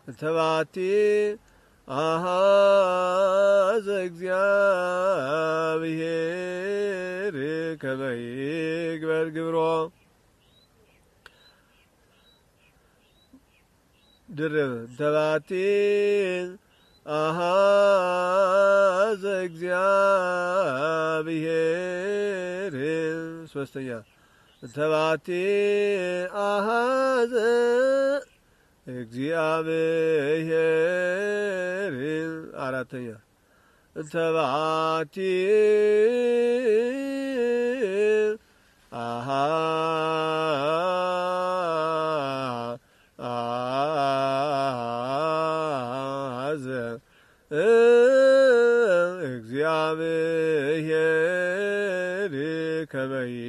ተባቲ አሃዘ እግዚአብሔር ከመ ይግበር ግብሮ ድርብ ተባቲ አሃዘ እግዚአብሔር ሶስተኛ ተባቲ አሃዘ እግዚአብሔር አራተኛ ተባቲ አሃዘ እግዚአብሔር ከመ